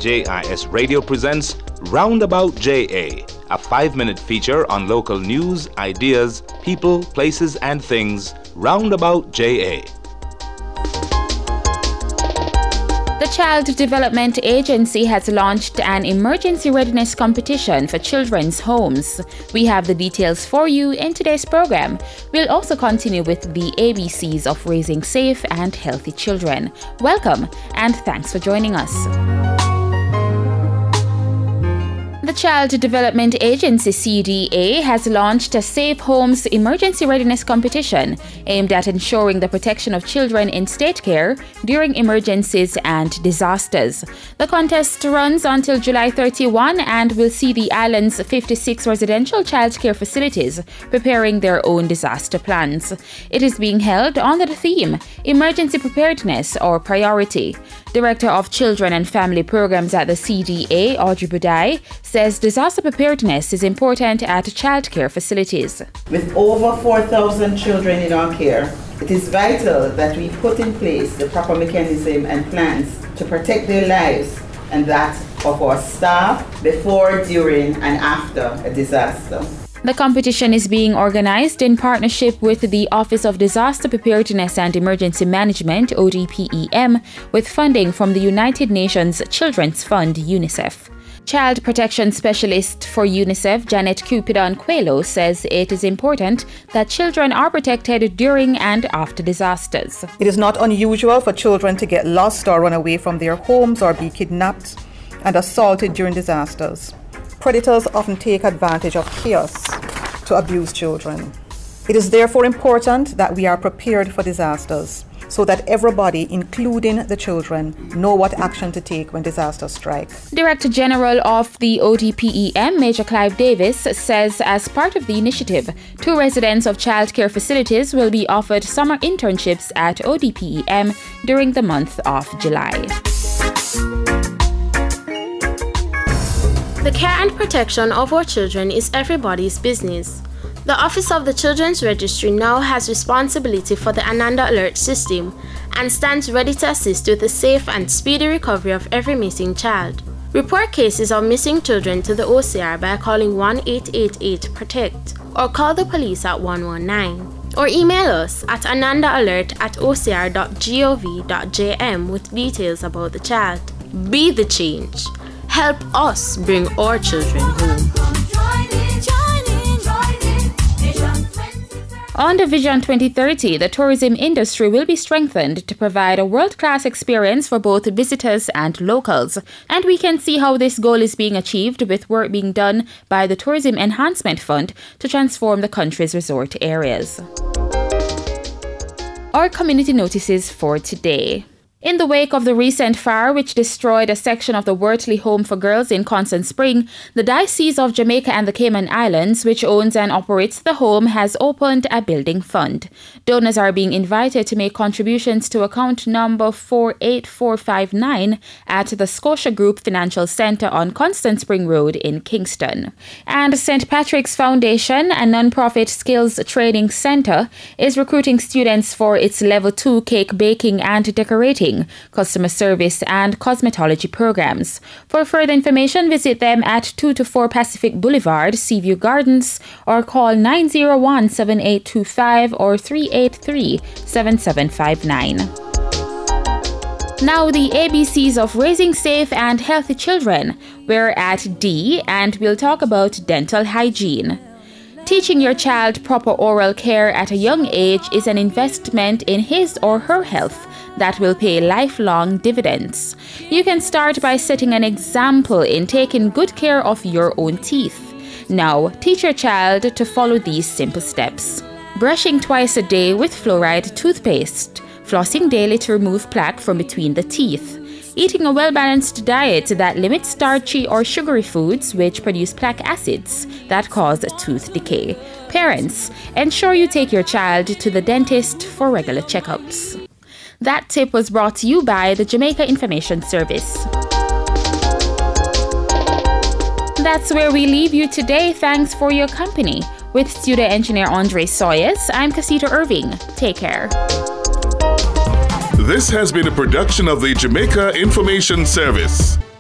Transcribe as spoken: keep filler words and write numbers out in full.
J I S Radio presents Roundabout J A, a five-minute feature on local news, ideas, people, places, and things. Roundabout J A. The Child Development Agency has launched an emergency readiness competition for children's homes. We have the details for you in today's program. We'll also continue with the A B Cs of raising safe and healthy children. Welcome, and thanks for joining us. The Child Development Agency, C D A, has launched a Safe Homes Emergency Readiness Competition aimed at ensuring the protection of children in state care during emergencies and disasters. The contest runs until July thirty-first and will see the island's fifty-six residential childcare facilities preparing their own disaster plans. It is being held under the theme Emergency Preparedness or Priority. Director of Children and Family Programs at the C D A, Audrey Budai, says disaster preparedness is important at childcare facilities. With over four thousand children in our care, it is vital that we put in place the proper mechanism and plans to protect their lives and that of our staff before, during, and after a disaster. The competition is being organized in partnership with the Office of Disaster Preparedness and Emergency Management, O D P E M, with funding from the United Nations Children's Fund, UNICEF. Child Protection Specialist for UNICEF, Janet Cupidon Coelho, says it is important that children are protected during and after disasters. It is not unusual for children to get lost or run away from their homes or be kidnapped and assaulted during disasters. Predators often take advantage of chaos to abuse children. It is therefore important that we are prepared for disasters so that everybody, including the children, know what action to take when disasters strike. Director General of the O D P E M, Major Clive Davis, says as part of the initiative, two residents of childcare facilities will be offered summer internships at O D P E M during the month of July. The care and protection of our children is everybody's business. The Office of the Children's Registry now has responsibility for the Ananda Alert system and stands ready to assist with the safe and speedy recovery of every missing child. Report cases of missing children to the O C R by calling one eight eight eight PROTECT or call the police at one one nine. Or email us at anandaalert at o c r dot gov dot j m with details about the child. Be the change. Help us bring our children home. Under Vision twenty thirty, the tourism industry will be strengthened to provide a world-class experience for both visitors and locals. And we can see how this goal is being achieved with work being done by the Tourism Enhancement Fund to transform the country's resort areas. Our community notices for today. In the wake of the recent fire which destroyed a section of the Wortley Home for Girls in Constant Spring, the Diocese of Jamaica and the Cayman Islands, which owns and operates the home, has opened a building fund. Donors are being invited to make contributions to account number four eight four five nine at the Scotia Group Financial Centre on Constant Spring Road in Kingston. And Saint Patrick's Foundation, a non-profit skills training centre, is recruiting students for its Level two cake baking and decorating, customer service and cosmetology programs. For further information, visit them at two to four Pacific Boulevard, Seaview Gardens, or call nine zero one, seven eight two five or three eight three, seven seven five nine. Now the A B Cs of raising safe and healthy children. We're at D and we'll talk about dental hygiene. Teaching your child proper oral care at a young age is an investment in his or her health that will pay lifelong dividends. You can start by setting an example in taking good care of your own teeth. Now, teach your child to follow these simple steps. Brushing twice a day with fluoride toothpaste. Flossing daily to remove plaque from between the teeth. Eating a well-balanced diet that limits starchy or sugary foods which produce plaque acids that cause tooth decay. Parents, ensure you take your child to the dentist for regular checkups. That tip was brought to you by the Jamaica Information Service. That's where we leave you today. Thanks for your company. With studio engineer Andre Sawyers, I'm Casita Irving. Take care. This has been a production of the Jamaica Information Service.